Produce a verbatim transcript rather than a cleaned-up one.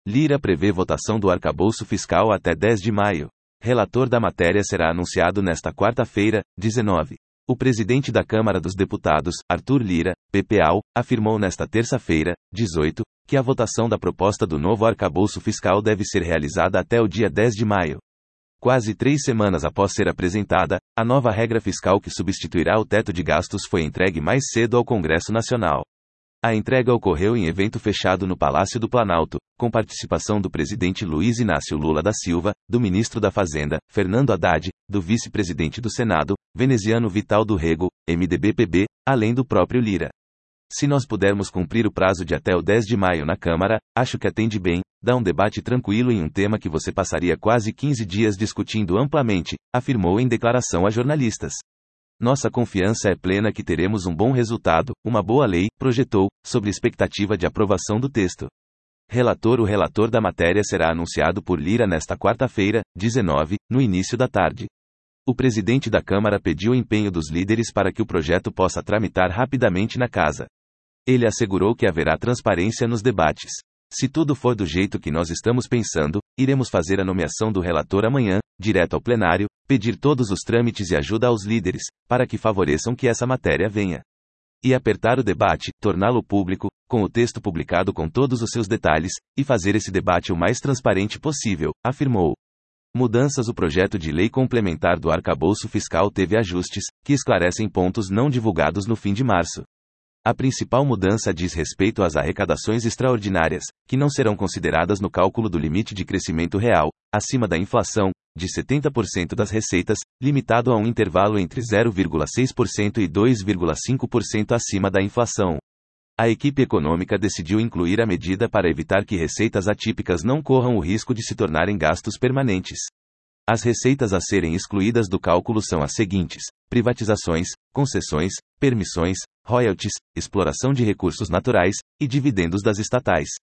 Lira prevê votação do arcabouço fiscal até dez de maio. Relator da matéria será anunciado nesta quarta-feira, dezenove. O presidente da Câmara dos Deputados, Arthur Lira, P P A U, afirmou nesta terça-feira, dezoito, que a votação da proposta do novo arcabouço fiscal deve ser realizada até o dia dez de maio. Quase três semanas após ser apresentada, a nova regra fiscal que substituirá o teto de gastos foi entregue mais cedo ao Congresso Nacional. A entrega ocorreu em evento fechado no Palácio do Planalto, com participação do presidente Luiz Inácio Lula da Silva, do ministro da Fazenda, Fernando Haddad, do vice-presidente do Senado, Veneziano Vital do Rego, M D B P B, além do próprio Lira. Se nós pudermos cumprir o prazo de até o dez de maio na Câmara, acho que atende bem, dá um debate tranquilo em um tema que você passaria quase quinze dias discutindo amplamente, afirmou em declaração a jornalistas. Nossa confiança é plena que teremos um bom resultado, uma boa lei, projetou, sobre expectativa de aprovação do texto. Relator O relator da matéria será anunciado por Lira nesta quarta-feira, dezenove, no início da tarde. O presidente da Câmara pediu empenho dos líderes para que o projeto possa tramitar rapidamente na casa. Ele assegurou que haverá transparência nos debates. Se tudo for do jeito que nós estamos pensando, iremos fazer a nomeação do relator amanhã, direto ao plenário, pedir todos os trâmites e ajuda aos líderes, para que favoreçam que essa matéria venha. E apertar o debate, torná-lo público, com o texto publicado com todos os seus detalhes, e fazer esse debate o mais transparente possível, afirmou. Mudanças. O projeto de lei complementar do arcabouço fiscal teve ajustes, que esclarecem pontos não divulgados no fim de março. A principal mudança diz respeito às arrecadações extraordinárias, que não serão consideradas no cálculo do limite de crescimento real, acima da inflação, de setenta por cento das receitas, limitado a um intervalo entre zero vírgula seis por cento e dois vírgula cinco por cento acima da inflação. A equipe econômica decidiu incluir a medida para evitar que receitas atípicas não corram o risco de se tornarem gastos permanentes. As receitas a serem excluídas do cálculo são as seguintes: privatizações, concessões, permissões, royalties, exploração de recursos naturais, e dividendos das estatais.